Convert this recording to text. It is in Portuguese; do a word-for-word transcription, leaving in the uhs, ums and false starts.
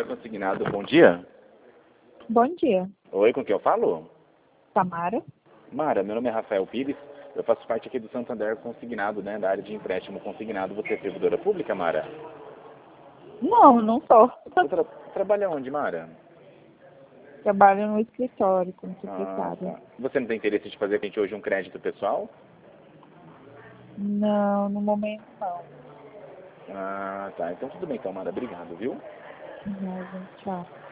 Consignado, bom dia. Bom dia. Oi, com quem eu falo? Tamara? Mara, meu nome é Rafael Pires. Eu faço parte aqui do Santander Consignado, né, da área de empréstimo consignado. Você é servidora pública, Mara? Não, não sou. Você tra trabalha onde, Mara? Trabalho no escritório como Ah, secretária. tá. Você não tem interesse de fazer a gente hoje um crédito pessoal? Não, no momento não. Ah, tá. Então tudo bem, então, Mara. Obrigado, viu? Não, gente, tchau.